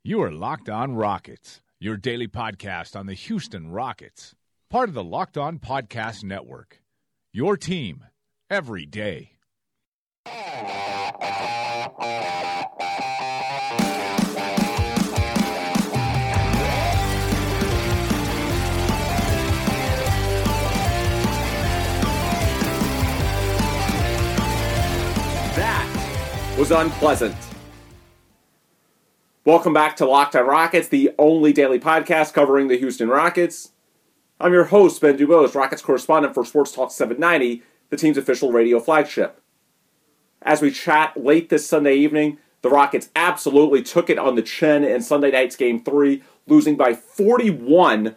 You are Locked On Rockets, your daily podcast on the Houston Rockets, part of the Locked On Podcast Network. Your team every day. That was unpleasant. Welcome back to Locked On Rockets, the only daily podcast covering the Houston Rockets. I'm your host, Ben Dubose, Rockets correspondent for Sports Talk 790, the team's official radio flagship. As we chat late this Sunday evening, the Rockets absolutely took it on the chin in Sunday night's Game 3, losing by 41,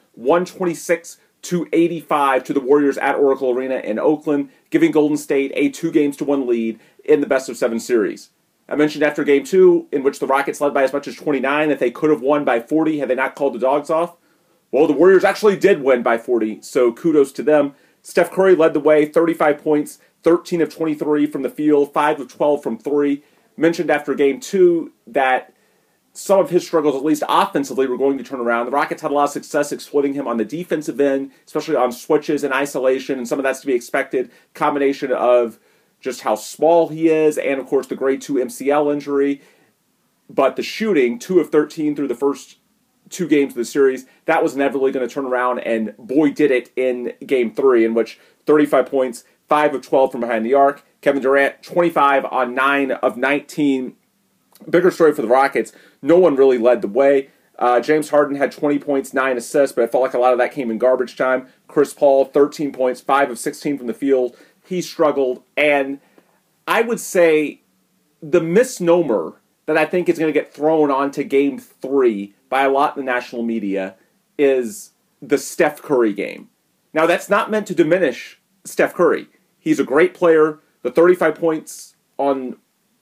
126-85 to the Warriors at Oracle Arena in Oakland, giving Golden State a 2-1 lead in the best-of-7 series. I mentioned after Game 2, in which the Rockets led by as much as 29, that they could have won by 40 had they not called the dogs off. Well, the Warriors actually did win by 40, so kudos to them. Steph Curry led the way, 35 points, 13 of 23 from the field, 5 of 12 from 3. Mentioned after Game 2 that some of his struggles, at least offensively, were going to turn around. The Rockets had a lot of success exploiting him on the defensive end, especially on switches and isolation, and some of that's to be expected. Combination of just how small he is, and of course the grade 2 MCL injury. But the shooting, 2 of 13 through the first 2 games of the series, that was inevitably going to turn around, and boy did it in Game 3, in which 35 points, 5 of 12 from behind the arc. Kevin Durant, 25 on 9 of 19. Bigger story for the Rockets, no one really led the way. James Harden had 20 points, 9 assists, but I felt like a lot of that came in garbage time. Chris Paul, 13 points, 5 of 16 from the field. He struggled, and I would say the misnomer that I think is going to get thrown onto Game 3 by a lot in the national media is the Steph Curry game. Now, that's not meant to diminish Steph Curry. He's a great player. The 35 points on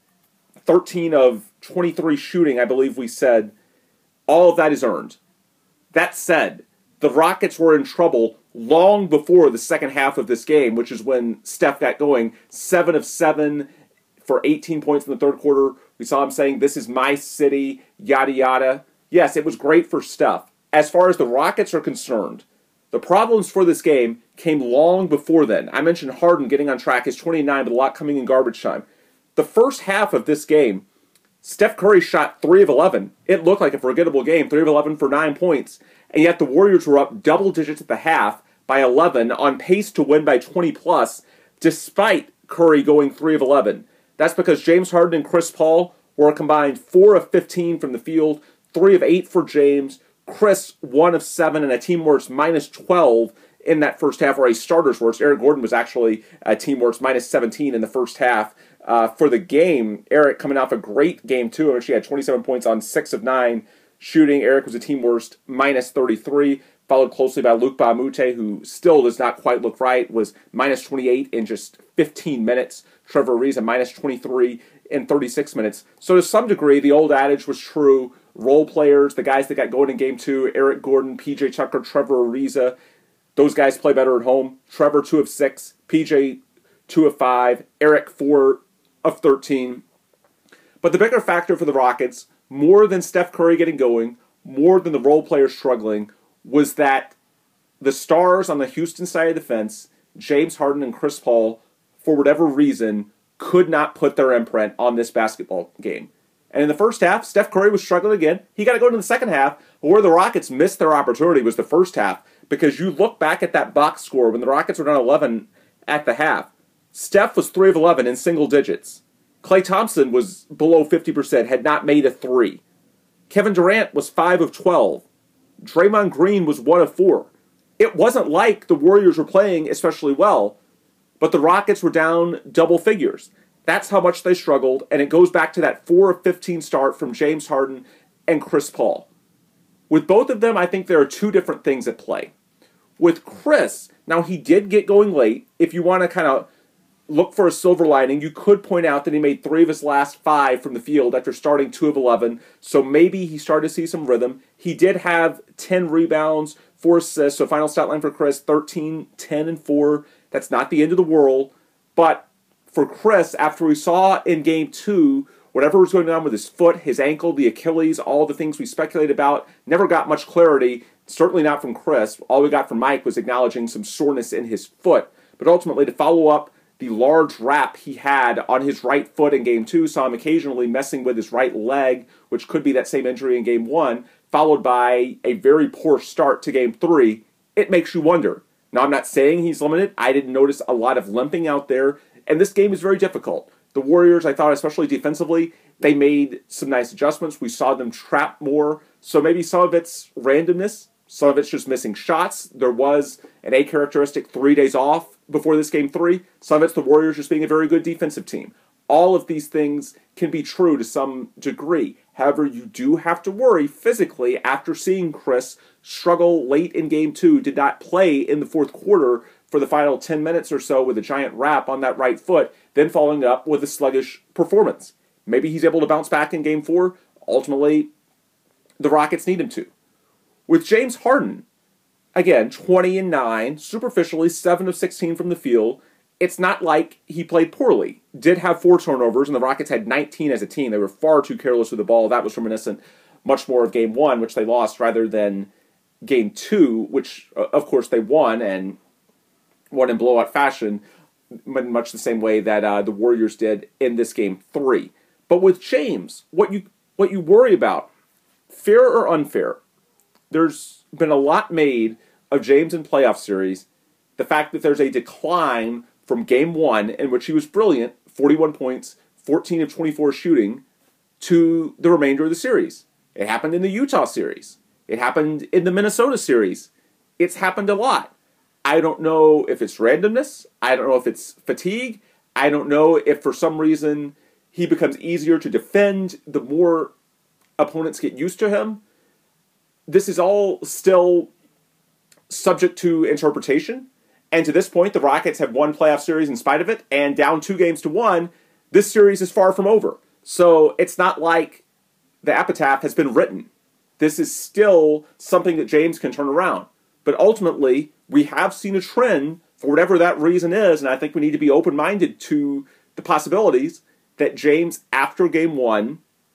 13 of 23 shooting, I believe we said, all of that is earned. That said, the Rockets were in trouble long before the second half of this game, which is when Steph got going. 7 of 7 for 18 points in the third quarter. We saw him saying, "This is my city," yada yada. Yes, it was great for Steph. As far as the Rockets are concerned, the problems for this game came long before then. I mentioned Harden getting on track, his 29, but a lot coming in garbage time. The first half of this game, Steph Curry shot 3 of 11. It looked like a forgettable game, 3 of 11 for 9 points. And yet the Warriors were up double digits at the half by 11, on pace to win by 20+, despite Curry going 3 of 11. That's because James Harden and Chris Paul were a combined 4 of 15 from the field, 3 of 8 for James, Chris 1 of 7, and a team worst minus 12 in that first half, or a starter's worst. Eric Gordon was actually a team worst minus 17 in the first half. For the game, Eric coming off a great Game 2, in which he had 27 points on 6 of 9 shooting. Eric was a team worst minus 33, followed closely by Luc Mbah a Moute, who still does not quite look right, was minus 28 in just 15 minutes. Trevor Ariza minus 23 in 36 minutes. So to some degree, the old adage was true. Role players, the guys that got going in Game 2, Eric Gordon, PJ Tucker, Trevor Ariza, those guys play better at home. Trevor, 2 of 6, PJ, 2 of 5, Eric, 4 of 13. But the bigger factor for the Rockets, more than Steph Curry getting going, more than the role players struggling, was that the stars on the Houston side of the fence, James Harden and Chris Paul, for whatever reason, could not put their imprint on this basketball game. And in the first half, Steph Curry was struggling again. He got to go into the second half, but where the Rockets missed their opportunity was the first half, because you look back at that box score when the Rockets were down 11 at the half. Steph was 3 of 11 in single digits. Klay Thompson was below 50%, had not made a 3. Kevin Durant was 5 of 12. Draymond Green was 1 of 4. It wasn't like the Warriors were playing especially well, but the Rockets were down double figures. That's how much they struggled, and it goes back to that 4 of 15 start from James Harden and Chris Paul. With both of them, I think there are two different things at play. With Chris, now he did get going late. If you want to kind of look for a silver lining, you could point out that he made 3 of his last 5 from the field after starting 2 of 11, so maybe he started to see some rhythm. He did have 10 rebounds, 4 assists, so final stat line for Chris, 13, 10, and 4. That's not the end of the world, but for Chris, after we saw in Game 2, whatever was going on with his foot, his ankle, the Achilles, all the things we speculated about, never got much clarity, certainly not from Chris. All we got from Mike was acknowledging some soreness in his foot. But ultimately, to follow up the large wrap he had on his right foot in Game 2, saw him occasionally messing with his right leg, which could be that same injury in Game 1, followed by a very poor start to Game 3, it makes you wonder. Now, I'm not saying he's limited. I didn't notice a lot of limping out there, and this game is very difficult. The Warriors, I thought, especially defensively, they made some nice adjustments. We saw them trap more, so maybe some of it's randomness, some of it's just missing shots. There was an A characteristic 3 days off before this Game 3. Some of it's the Warriors just being a very good defensive team. All of these things can be true to some degree. However, you do have to worry physically after seeing Chris struggle late in Game 2, did not play in the fourth quarter for the final 10 minutes or so with a giant wrap on that right foot, then following up with a sluggish performance. Maybe he's able to bounce back in Game 4. Ultimately, the Rockets need him to. With James Harden, again, 20-9, superficially 7 of 16 from the field. It's not like he played poorly. Did have 4 turnovers, and the Rockets had 19 as a team. They were far too careless with the ball. That was reminiscent much more of Game 1, which they lost, rather than Game 2, which, of course, they won, and won in blowout fashion, much the same way that the Warriors did in this Game 3. But with James, what you worry about, fair or unfair, there's been a lot made of James in playoff series. The fact that there's a decline from Game 1, in which he was brilliant, 41 points, 14 of 24 shooting, to the remainder of the series. It happened in the Utah series. It happened in the Minnesota series. It's happened a lot. I don't know if it's randomness. I don't know if it's fatigue. I don't know if for some reason he becomes easier to defend the more opponents get used to him. This is all still subject to interpretation. And to this point, the Rockets have won playoff series in spite of it, and down 2-1, this series is far from over. So it's not like the epitaph has been written. This is still something that James can turn around. But ultimately, we have seen a trend, for whatever that reason is, and I think we need to be open-minded to the possibilities that James, after Game 1,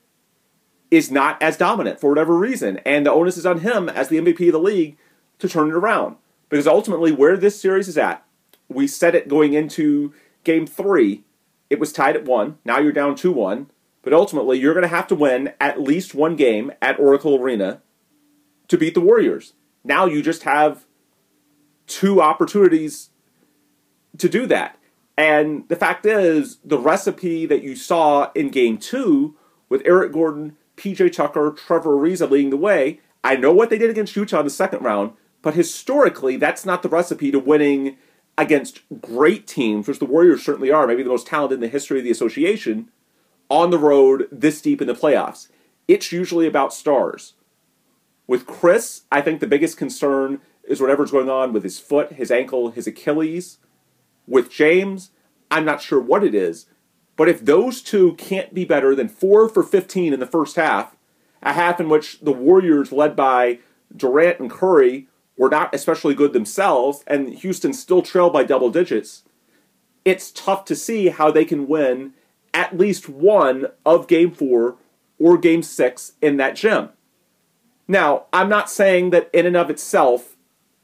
is not as dominant for whatever reason. And the onus is on him, as the MVP of the league, to turn it around. Because ultimately, where this series is at, we said it going into Game 3, it was tied at 1. Now you're down 2-1. But ultimately, you're going to have to win at least one game at Oracle Arena to beat the Warriors. Now you just have 2 opportunities to do that. And the fact is, the recipe that you saw in Game 2 with Eric Gordon, PJ Tucker, Trevor Ariza leading the way, I know what they did against Utah in the second round, but historically, that's not the recipe to winning against great teams, which the Warriors certainly are, maybe the most talented in the history of the association, on the road this deep in the playoffs. It's usually about stars. With Chris, I think the biggest concern is whatever's going on with his foot, his ankle, his Achilles. With James, I'm not sure what it is, but if those two can't be better than 4 for 15 in the first half, a half in which the Warriors, led by Durant and Curry, were not especially good themselves, and Houston still trailed by double digits, it's tough to see how they can win at least one of Game 4 or Game 6 in that gym. Now, I'm not saying that in and of itself,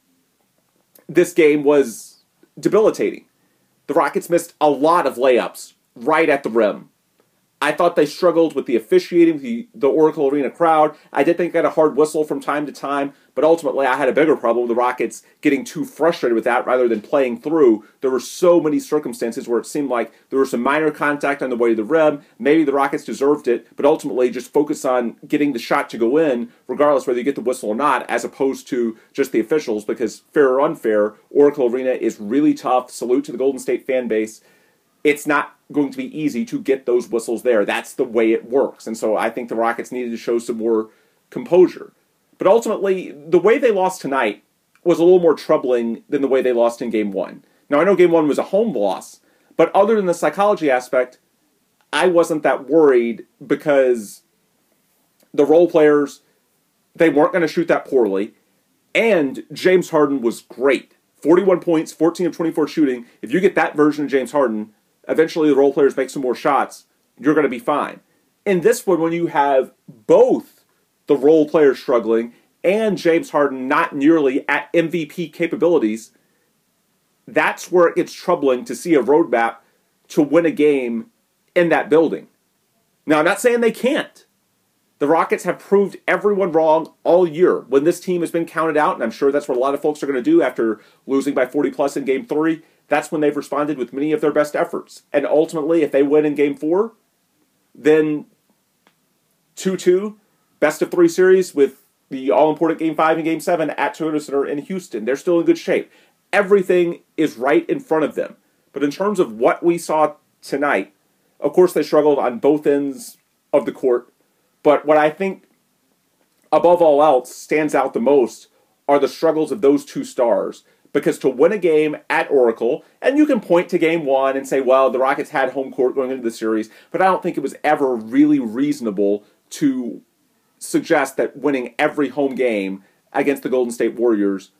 this game was debilitating. The Rockets missed a lot of layups right at the rim. I thought they struggled with the officiating, the Oracle Arena crowd. I did think they had a hard whistle from time to time, but ultimately I had a bigger problem with the Rockets getting too frustrated with that rather than playing through. There were so many circumstances where it seemed like there was some minor contact on the way to the rim. Maybe the Rockets deserved it, but ultimately just focus on getting the shot to go in, regardless whether you get the whistle or not, as opposed to just the officials, because fair or unfair, Oracle Arena is really tough. Salute to the Golden State fan base. It's not going to be easy to get those whistles there. That's the way it works. And so I think the Rockets needed to show some more composure. But ultimately, the way they lost tonight was a little more troubling than the way they lost in Game 1. Now, I know Game 1 was a home loss, but other than the psychology aspect, I wasn't that worried because the role players, they weren't going to shoot that poorly, and James Harden was great. 41 points, 14 of 24 shooting. If you get that version of James Harden, eventually the role players make some more shots, you're going to be fine. In this one, when you have both the role players struggling and James Harden not nearly at MVP capabilities, that's where it gets troubling to see a roadmap to win a game in that building. Now, I'm not saying they can't. The Rockets have proved everyone wrong all year. When this team has been counted out, and I'm sure that's what a lot of folks are going to do after losing by 40 plus in Game 3, that's when they've responded with many of their best efforts. And ultimately, if they win in Game 4, then 2-2, best of 3 series with the all-important Game 5 and Game 7 at Toyota Center in Houston. They're still in good shape. Everything is right in front of them. But in terms of what we saw tonight, of course they struggled on both ends of the court. But what I think, above all else, stands out the most are the struggles of those two stars. Because to win a game at Oracle, and you can point to Game 1 and say, well, the Rockets had home court going into the series, but I don't think it was ever really reasonable to suggest that winning every home game against the Golden State Warriors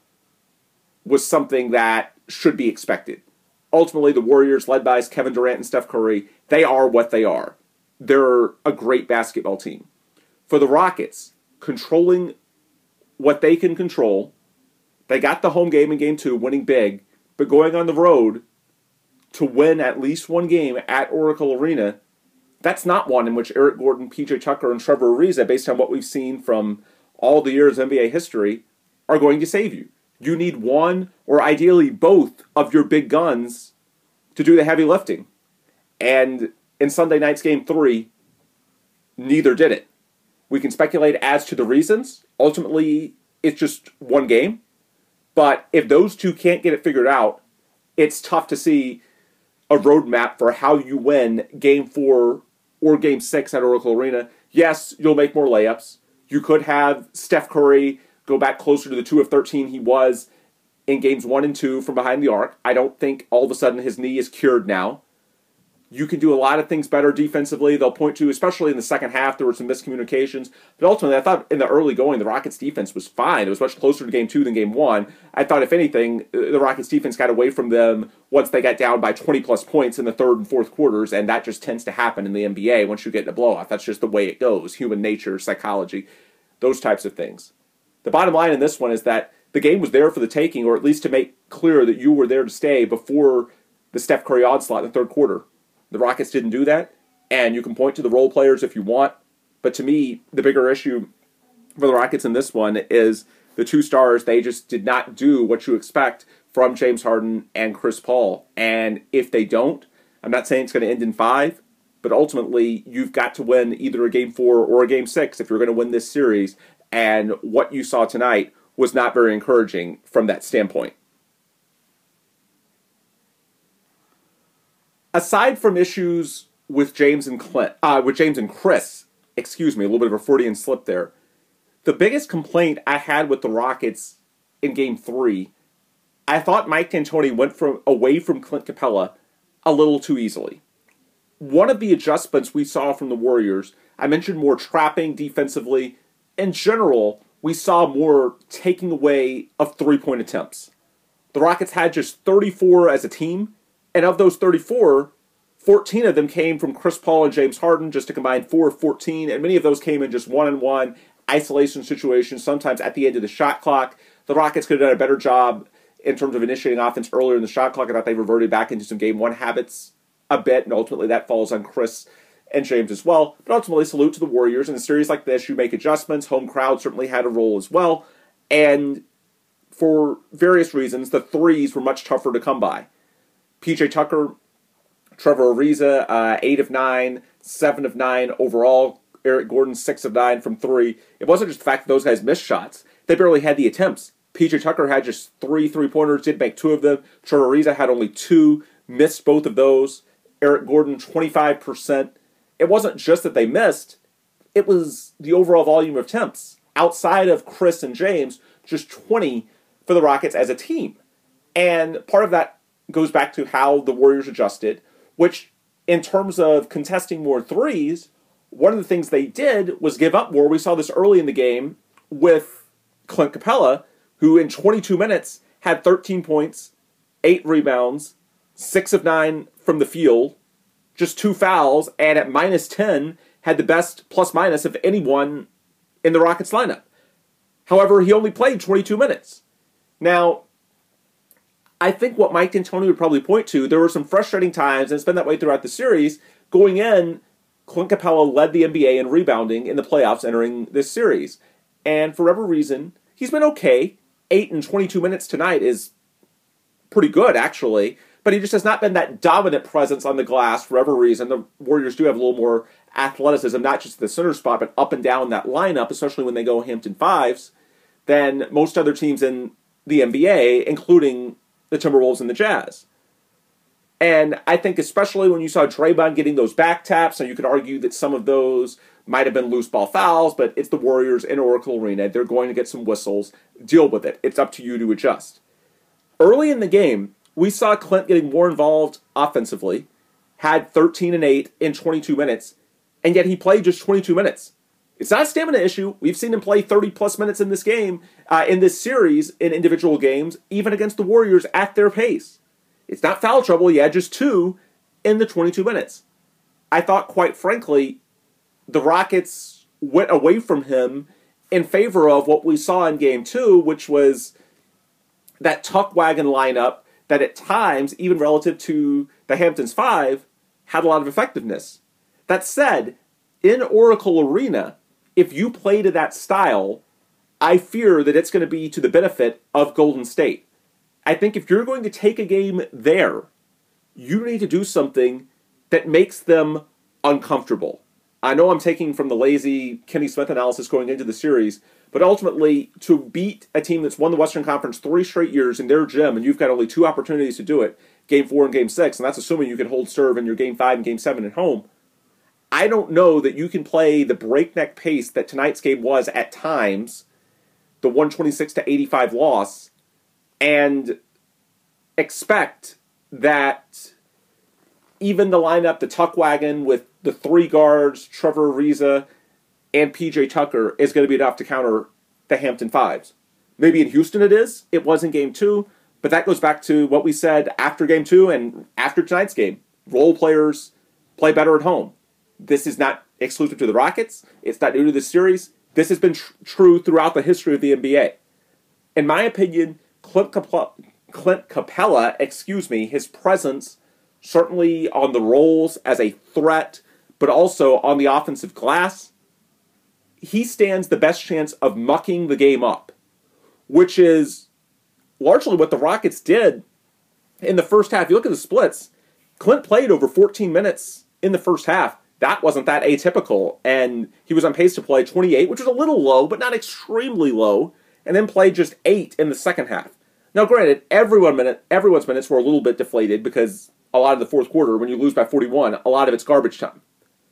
was something that should be expected. Ultimately, the Warriors, led by Kevin Durant and Steph Curry, they are what they are. They're a great basketball team. For the Rockets, controlling what they can control, they got the home game in Game 2, winning big, but going on the road to win at least one game at Oracle Arena, that's not one in which Eric Gordon, PJ Tucker, and Trevor Ariza, based on what we've seen from all the years of NBA history, are going to save you. You need one, or ideally both, of your big guns to do the heavy lifting. And in Sunday night's Game 3, neither did it. We can speculate as to the reasons. Ultimately, it's just one game. But if those two can't get it figured out, it's tough to see a roadmap for how you win Game 4 or Game 6 at Oracle Arena. Yes, you'll make more layups. You could have Steph Curry go back closer to the 2 of 13 he was in Games 1 and 2 from behind the arc. I don't think all of a sudden his knee is cured now. You can do a lot of things better defensively. They'll point to, especially in the second half, there were some miscommunications. But ultimately, I thought in the early going, the Rockets' defense was fine. It was much closer to Game 2 than Game 1. I thought, if anything, the Rockets' defense got away from them once they got down by 20-plus points in the third and fourth quarters, and that just tends to happen in the NBA once you get in a blowout. That's just the way it goes. Human nature, psychology, those types of things. The bottom line in this one is that the game was there for the taking, or at least to make clear that you were there to stay before the Steph Curry onslaught in the third quarter. The Rockets didn't do that, and you can point to the role players if you want, but to me, the bigger issue for the Rockets in this one is the two stars. They just did not do what you expect from James Harden and Chris Paul, and if they don't, I'm not saying it's going to end in 5, but ultimately, you've got to win either a Game 4 or a Game 6 if you're going to win this series, and what you saw tonight was not very encouraging from that standpoint. Aside from issues with James and Chris, a little bit of a Freudian slip there. The biggest complaint I had with the Rockets in Game 3, I thought Mike D'Antoni went away from Clint Capella a little too easily. One of the adjustments we saw from the Warriors, I mentioned more trapping defensively. In general, we saw more taking away of three-point attempts. The Rockets had just 34 as a team. And of those 34, 14 of them came from Chris Paul and James Harden, just to combine 4 of 14, and many of those came in just one-on-one isolation situations, sometimes at the end of the shot clock. The Rockets could have done a better job in terms of initiating offense earlier in the shot clock. I thought they reverted back into some Game 1 habits a bit, and ultimately that falls on Chris and James as well. But ultimately, salute to the Warriors. In a series like this, you make adjustments. Home crowd certainly had a role as well. And for various reasons, the threes were much tougher to come by. PJ Tucker, Trevor Ariza, 8 of 9, 7 of 9 overall. Eric Gordon, 6 of 9 from 3. It wasn't just the fact that those guys missed shots. They barely had the attempts. PJ Tucker had just 3 3-pointers, did make 2 of them. Trevor Ariza had only 2, missed both of those. Eric Gordon, 25%. It wasn't just that they missed. It was the overall volume of attempts. Outside of Chris and James, just 20 for the Rockets as a team. And part of that goes back to how the Warriors adjusted, which in terms of contesting more threes, one of the things they did was give up more. We saw this early in the game with Clint Capella, who in 22 minutes had 13 points, 8 rebounds, 6 of 9 from the field, just 2 fouls, and at minus 10 had the best plus-minus of anyone in the Rockets lineup. However, he only played 22 minutes. Now, I think what Mike D'Antoni would probably point to, there were some frustrating times, and it's been that way throughout the series. Going in, Clint Capella led the NBA in rebounding in the playoffs entering this series. And for whatever reason, he's been okay. 8 and 22 minutes tonight is pretty good, actually. But he just has not been that dominant presence on the glass for whatever reason. The Warriors do have a little more athleticism, not just the center spot, but up and down that lineup, especially when they go Hampton fives, than most other teams in the NBA, including the Timberwolves and the Jazz. And I think especially when you saw Draymond getting those back taps, and you could argue that some of those might have been loose ball fouls, but it's the Warriors in Oracle Arena. They're going to get some whistles. Deal with it. It's up to you to adjust. Early in the game, we saw Clint getting more involved offensively, had 13 and 8 in 22 minutes, and yet he played just 22 minutes. It's not a stamina issue. We've seen him play 30-plus minutes in this game, in this series, in individual games, even against the Warriors at their pace. It's not foul trouble. He had just 2 in the 22 minutes. I thought, quite frankly, the Rockets went away from him in favor of what we saw in Game 2, which was that tuck wagon lineup that at times, even relative to the Hamptons 5, had a lot of effectiveness. That said, in Oracle Arena, if you play to that style, I fear that it's going to be to the benefit of Golden State. I think if you're going to take a game there, you need to do something that makes them uncomfortable. I know I'm taking from the lazy Kenny Smith analysis going into the series, but ultimately, to beat a team that's won the Western Conference 3 straight years in their gym, and you've got only 2 opportunities to do it, Game 4 and Game 6, and that's assuming you can hold serve in your Game 5 and Game 7 at home, I don't know that you can play the breakneck pace that tonight's game was at times, the 126-85 loss, and expect that even the lineup, the tuck wagon with the 3 guards, Trevor Ariza and PJ Tucker, is going to be enough to counter the Hampton Fives. Maybe in Houston it is. It was in Game 2. But that goes back to what we said after Game 2 and after tonight's game. Role players play better at home. This is not exclusive to the Rockets. It's not new to this series. This has been true throughout the history of the NBA. In my opinion, Clint Capella, his presence, certainly on the rolls as a threat, but also on the offensive glass, he stands the best chance of mucking the game up, which is largely what the Rockets did in the first half. You look at the splits, Clint played over 14 minutes in the first half. That wasn't that atypical, and he was on pace to play 28, which was a little low, but not extremely low, and then played just 8 in the second half. Now, granted, everyone's minutes were a little bit deflated because a lot of the fourth quarter, when you lose by 41, a lot of it's garbage time.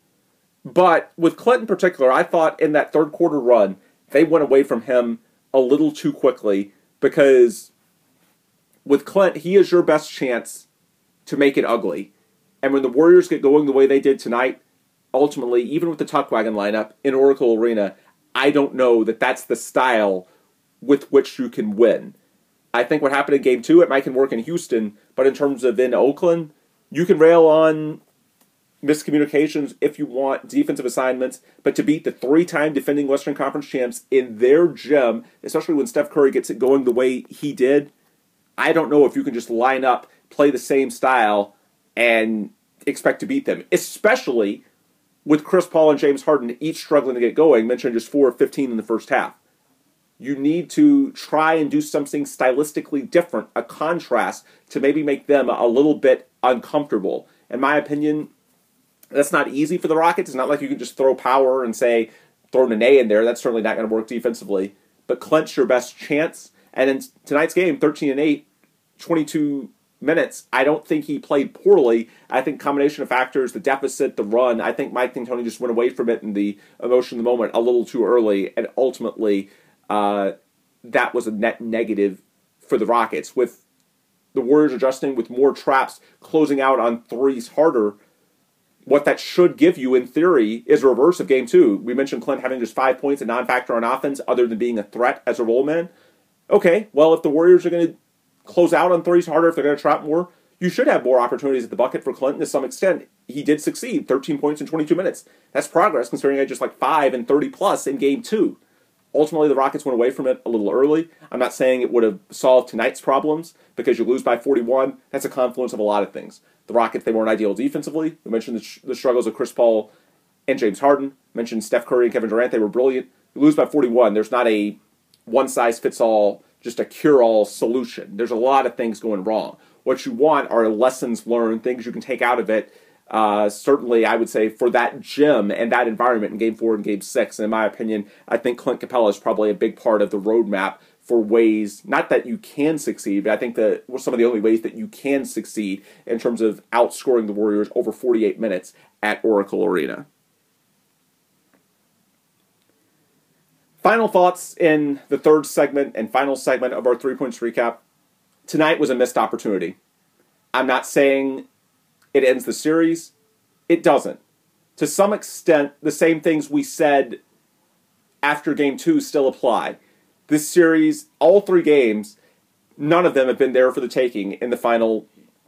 But with Clint in particular, I thought in that third quarter run, they went away from him a little too quickly because with Clint, he is your best chance to make it ugly. And when the Warriors get going the way they did tonight, ultimately, even with the tuck wagon lineup in Oracle Arena, I don't know that that's the style with which you can win. I think what happened in Game 2, it might can work in Houston, but in terms of in Oakland, you can rail on miscommunications if you want, defensive assignments, but to beat the 3-time defending Western Conference champs in their gym, especially when Steph Curry gets it going the way he did, I don't know if you can just line up, play the same style, and expect to beat them, especially with Chris Paul and James Harden each struggling to get going, mentioned just 4 of 15 in the first half. You need to try and do something stylistically different, a contrast, to maybe make them a little bit uncomfortable. In my opinion, that's not easy for the Rockets. It's not like you can just throw power and say, throw Nene in there. That's certainly not going to work defensively. But Clint's your best chance. And in tonight's game, 13 and 8, 22 minutes, I don't think he played poorly. I think combination of factors, the deficit, the run, I think Mike D'Antoni just went away from it in the emotion of the moment a little too early, and ultimately that was a net negative for the Rockets. With the Warriors adjusting with more traps, closing out on threes harder, what that should give you, in theory, is a reverse of Game 2. We mentioned Clint having just 5 points, a non-factor on offense, other than being a threat as a role man. Okay, well, if the Warriors are going to close out on threes harder, if they're going to trap more, you should have more opportunities at the bucket for Clinton to some extent. he did succeed. 13 points in 22 minutes. That's progress, considering I had just like 5 and 30 plus in Game 2. Ultimately, the Rockets went away from it a little early. I'm not saying it would have solved tonight's problems, because you lose by 41. That's a confluence of a lot of things. The Rockets, they weren't ideal defensively. We mentioned the struggles of Chris Paul and James Harden. We mentioned Steph Curry and Kevin Durant. They were brilliant. You lose by 41. There's not a one-size-fits-all, just a cure-all solution. There's a lot of things going wrong. What you want are lessons learned, things you can take out of it. Certainly, I would say, for that gym and that environment in Game 4 and Game 6. And in my opinion, I think Clint Capella is probably a big part of the roadmap for ways, not that you can succeed, but I think that some of the only ways that you can succeed in terms of outscoring the Warriors over 48 minutes at Oracle Arena. Final thoughts in the third segment and final segment of our 3 points recap. Tonight was a missed opportunity. I'm not saying it ends the series. It doesn't. To some extent, the same things we said after Game 2 still apply. This series, all 3 games, none of them have been there for the taking in the final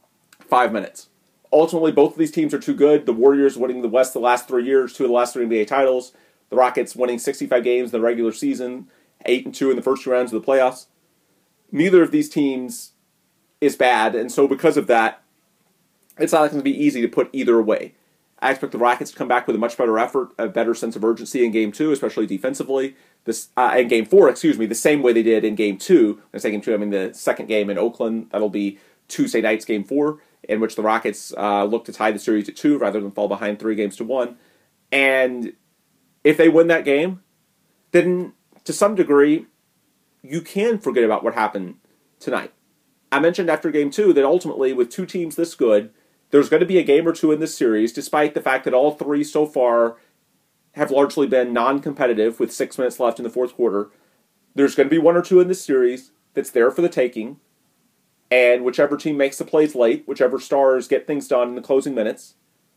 5 minutes. Ultimately, both of these teams are too good. The Warriors winning the West the last 3 years, 2 of the last 3 NBA titles. The Rockets winning 65 games in the regular season, 8-2 in the first 2 rounds of the playoffs. Neither of these teams is bad, and so because of that, it's not going to be easy to put either away. I expect the Rockets to come back with a much better effort, a better sense of urgency in Game 2, especially defensively. In Game 4, the same way they did in Game 2. When I say Game 2, I mean the second game in Oakland. That'll be Tuesday night's Game 4, in which the Rockets look to tie the series at 2 rather than fall behind 3-1. And if they win that game, then to some degree, you can forget about what happened tonight. I mentioned after Game 2 that ultimately, with 2 teams this good, there's going to be a game or 2 in this series, despite the fact that all 3 so far have largely been non-competitive with 6 minutes left in the fourth quarter. There's going to be 1 or 2 in this series that's there for the taking, and whichever team makes the plays late, whichever stars get things done in the closing minutes,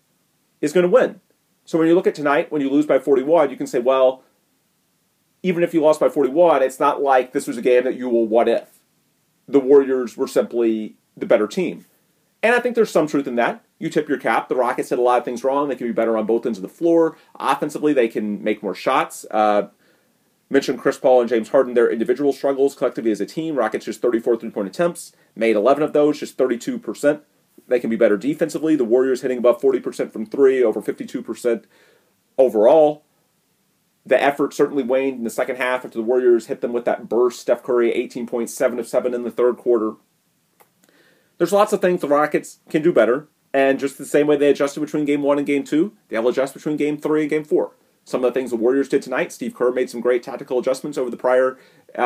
is going to win. So when you look at tonight, when you lose by 41, you can say, well, even if you lost by 41, it's not like this was a game that you will what if. The Warriors were simply the better team. And I think there's some truth in that. You tip your cap. The Rockets did a lot of things wrong. They can be better on both ends of the floor. Offensively, they can make more shots. Mentioned Chris Paul and James Harden, their individual struggles collectively as a team. Rockets just 34 3-point attempts, made 11 of those, just 32%. They can be better defensively. The Warriors hitting above 40% from 3, over 52% overall. The effort certainly waned in the second half after the Warriors hit them with that burst. Steph Curry, 18 points, 7 of 7 in the third quarter. There's lots of things the Rockets can do better, and just the same way they adjusted between Game 1 and Game 2, they'll adjust between Game 3 and Game 4. Some of the things the Warriors did tonight, Steve Kerr made some great tactical adjustments over the prior,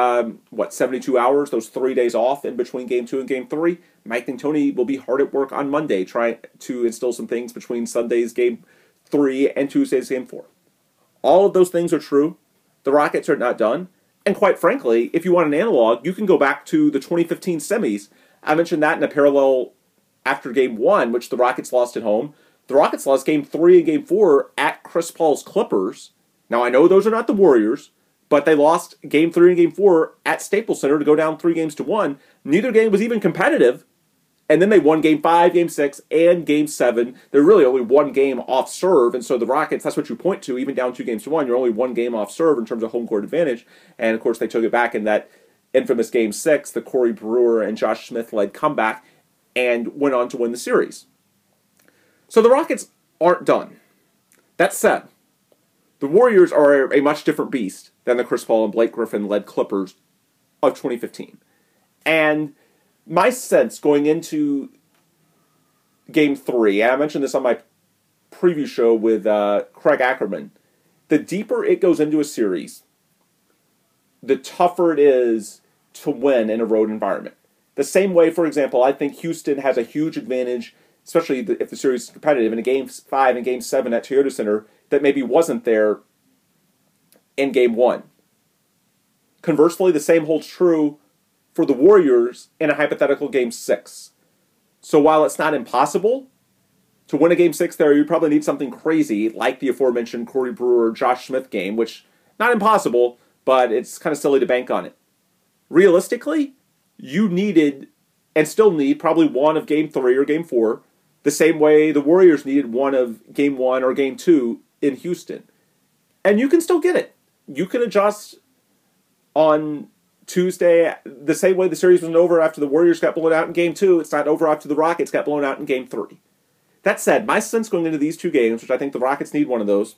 72 hours, those 3 days off in between Game 2 and Game 3. Mike D'Antoni will be hard at work on Monday trying to instill some things between Sunday's Game 3 and Tuesday's Game 4. All of those things are true. The Rockets are not done. And quite frankly, if you want an analog, you can go back to the 2015 semis. I mentioned that in a parallel after Game 1, which the Rockets lost at home. The Rockets lost Game 3 and Game 4 at Chris Paul's Clippers. Now, I know those are not the Warriors, but they lost Game 3 and Game 4 at Staples Center to go down 3-1. Neither game was even competitive. And then they won Game 5, Game 6, and Game 7. They're really only 1 game off serve, and so the Rockets, that's what you point to, even down 2-1. You're only 1 game off serve in terms of home court advantage. And, of course, they took it back in that infamous Game 6, the Corey Brewer and Josh Smith-led comeback, and went on to win the series. So the Rockets aren't done. That said, the Warriors are a much different beast than the Chris Paul and Blake Griffin-led Clippers of 2015. And my sense going into Game 3, and I mentioned this on my preview show with Craig Ackerman, the deeper it goes into a series, the tougher it is to win in a road environment. The same way, for example, I think Houston has a huge advantage, especially if the series is competitive, in a Game 5 and Game 7 at Toyota Center that maybe wasn't there in Game 1. Conversely, the same holds true for the Warriors in a hypothetical Game 6. So while it's not impossible to win a Game 6 there, you probably need something crazy like the aforementioned Corey Brewer, Josh Smith game, which, not impossible, but it's kind of silly to bank on it. Realistically, you needed, and still need, probably one of Game 3 or Game 4 the same way the Warriors needed one of Game 1 or Game 2 in Houston. And you can still get it. You can adjust on Tuesday the same way the series wasn't over after the Warriors got blown out in Game 2. It's not over after the Rockets got blown out in Game 3. That said, my sense going into these two games, which I think the Rockets need one of those,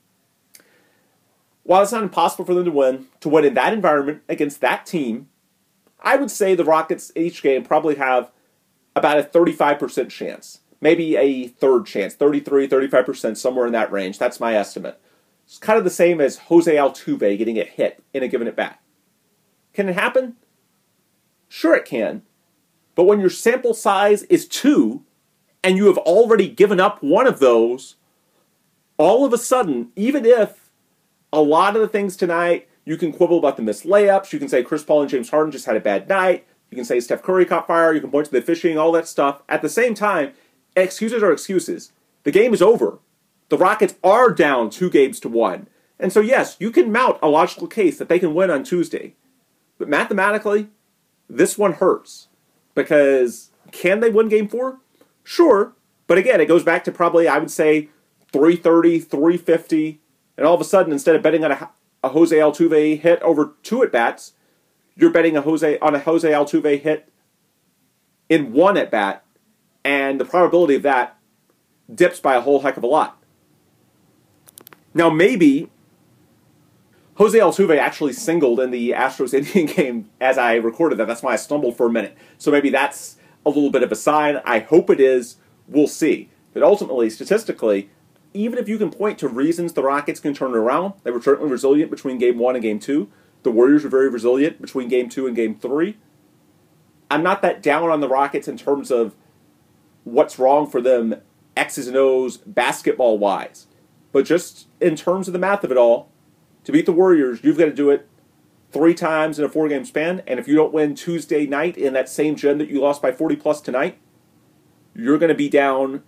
while it's not impossible for them to win in that environment against that team, I would say the Rockets each game probably have about a 35% chance. Maybe a third chance, 33, 35%, somewhere in that range. That's my estimate. It's kind of the same as Jose Altuve getting a hit in a given at-bat. Can it happen? Sure it can. But when your sample size is 2, and you have already given up one of those, all of a sudden, even if a lot of the things tonight, you can quibble about the missed layups, you can say Chris Paul and James Harden just had a bad night, you can say Steph Curry caught fire, you can point to the officiating, all that stuff. At the same time, excuses are excuses. The game is over. The Rockets are down 2-1. And so yes, you can mount a logical case that they can win on Tuesday. But mathematically, this one hurts. Because can they win Game 4? Sure. But again, it goes back to probably, I would say, 330, 350. And all of a sudden, instead of betting on a Jose Altuve hit over 2 at-bats, you're betting on a Jose Altuve hit in 1 at-bat. And the probability of that dips by a whole heck of a lot. Now, maybe Jose Altuve actually singled in the Astros-Indian game as I recorded that. That's why I stumbled for a minute. So maybe that's a little bit of a sign. I hope it is. We'll see. But ultimately, statistically, even if you can point to reasons the Rockets can turn it around, they were certainly resilient between Game 1 and Game 2. The Warriors were very resilient between Game 2 and Game 3. I'm not that down on the Rockets in terms of what's wrong for them X's and O's basketball-wise. But just in terms of the math of it all, to beat the Warriors, you've got to do it 3 times in a 4-game span. And if you don't win Tuesday night in that same gym that you lost by 40-plus tonight, you're going to be down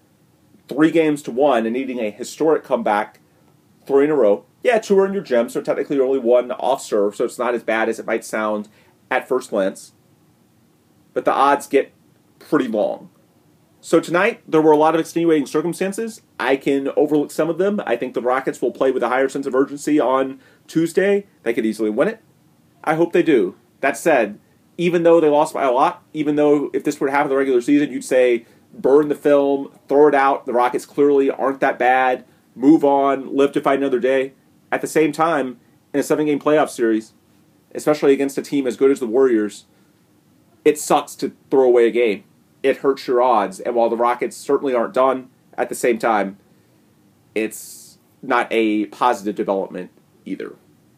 3-1 and needing a historic comeback 3 in a row. Yeah, 2 are in your gym, so technically you're only 1 off serve, so it's not as bad as it might sound at first glance. But the odds get pretty long. So tonight, there were a lot of extenuating circumstances. I can overlook some of them. I think the Rockets will play with a higher sense of urgency on Tuesday. They could easily win it. I hope they do. That said, even though they lost by a lot, even though if this were to happen in the regular season, you'd say burn the film, throw it out, the Rockets clearly aren't that bad, move on, live to fight another day. At the same time, in a 7-game playoff series, especially against a team as good as the Warriors, it sucks to throw away a game. It hurts your odds. And while the Rockets certainly aren't done, at the same time, it's not a positive development either.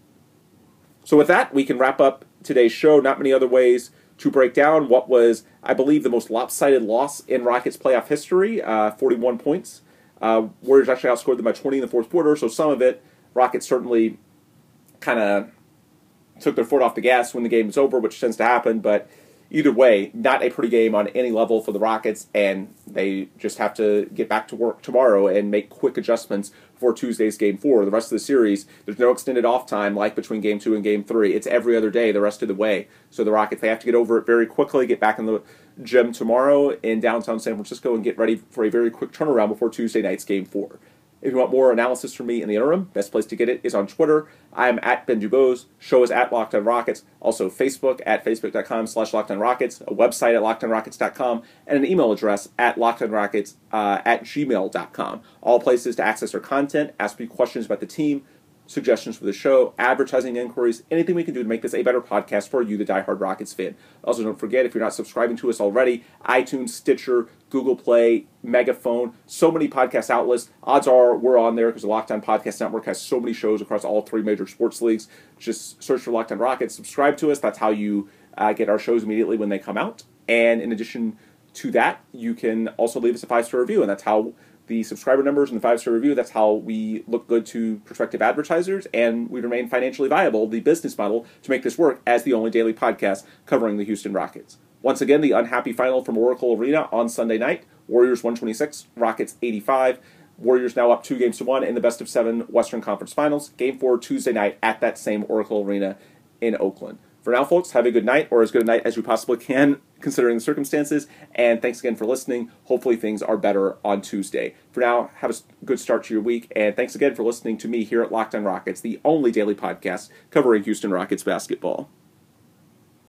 So with that, we can wrap up today's show. Not many other ways to break down what was, I believe, the most lopsided loss in Rockets playoff history, 41 points. Warriors actually outscored them by 20 in the fourth quarter, so some of it, Rockets certainly kind of took their foot off the gas when the game was over, which tends to happen, but either way, not a pretty game on any level for the Rockets, and they just have to get back to work tomorrow and make quick adjustments for Tuesday's Game 4. The rest of the series, there's no extended off time like between Game 2 and Game 3. It's every other day the rest of the way. So the Rockets, they have to get over it very quickly, get back in the gym tomorrow in downtown San Francisco, and get ready for a very quick turnaround before Tuesday night's Game 4. If you want more analysis from me in the interim, best place to get it is on Twitter. I am at Ben Dubose. Show is at Locked On Rockets. Also Facebook at facebook.com/LockedOnRockets, a website at LockedOnRockets.com, and an email address at LockedOnRockets at gmail.com. All places to access our content, ask me questions about the team, suggestions for the show, advertising inquiries, anything we can do to make this a better podcast for you, the diehard Rockets fan. Also, don't forget, if you're not subscribing to us already, iTunes, Stitcher, Google Play, Megaphone, so many podcast outlets. Odds are we're on there because the Locked On Podcast Network has so many shows across all 3 major sports leagues. Just search for Locked On Rockets, subscribe to us. That's how you get our shows immediately when they come out. And in addition to that, you can also leave us a 5-star review, and that's how the subscriber numbers and the 5-star review, that's how we look good to prospective advertisers, and we remain financially viable, the business model, to make this work as the only daily podcast covering the Houston Rockets. Once again, the unhappy final from Oracle Arena on Sunday night. Warriors 126, Rockets 85. Warriors now up 2-1 in the best-of-7 Western Conference Finals. Game 4 Tuesday night at that same Oracle Arena in Oakland. For now, folks, have a good night, or as good a night as you possibly can, considering the circumstances. And thanks again for listening. Hopefully things are better on Tuesday. For now, have a good start to your week. And thanks again for listening to me here at Locked On Rockets, the only daily podcast covering Houston Rockets basketball.